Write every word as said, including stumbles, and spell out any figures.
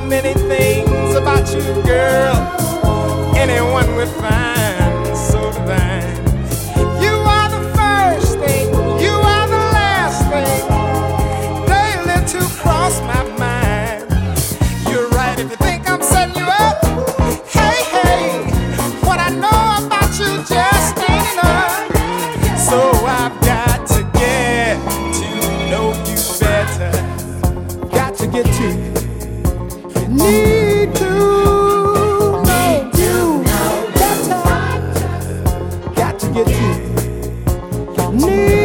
many things about you, girl, anyone would find so divine. You are the first thing, you are the last thing daily to cross my mind. You're right if you think I'm setting you up. Hey, hey, what I know about you just ain't enough. So I've got to get to know you better. Got to get to you. Need to know you better. Got to get to you. Need